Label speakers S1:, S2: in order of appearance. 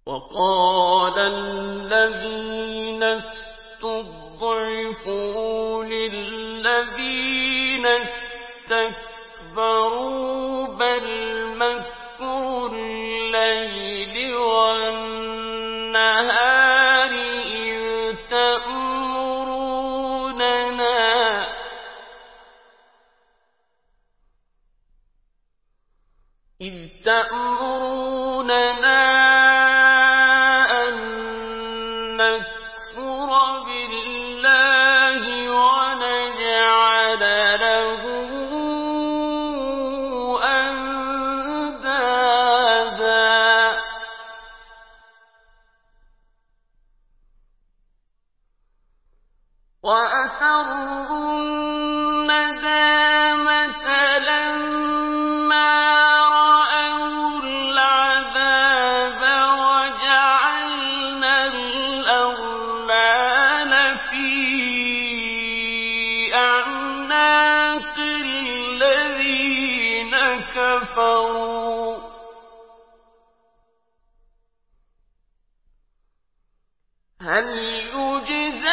S1: وقال الذين استضعفوا للذين استكبروا بل مكر الليل والنهار إذ تأمروننا أن نكفر بالله ونجعل له أندادا وأسروا الندامة لما رأوا العذاب وجعلنا الأغلال في أعناق الذين كفروا هل يجزون